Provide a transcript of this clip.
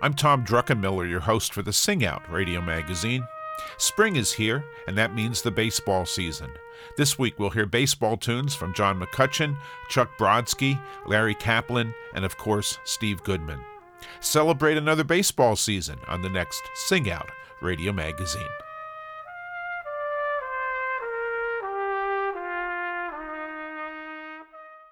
I'm Tom Druckenmiller, your host for the Sing Out radio magazine. Spring is here, and that means the baseball season. This week we'll hear baseball tunes from John McCutcheon, Chuck Brodsky, Larry Kaplan, and of course, Steve Goodman. Celebrate another baseball season on the next Sing Out radio magazine.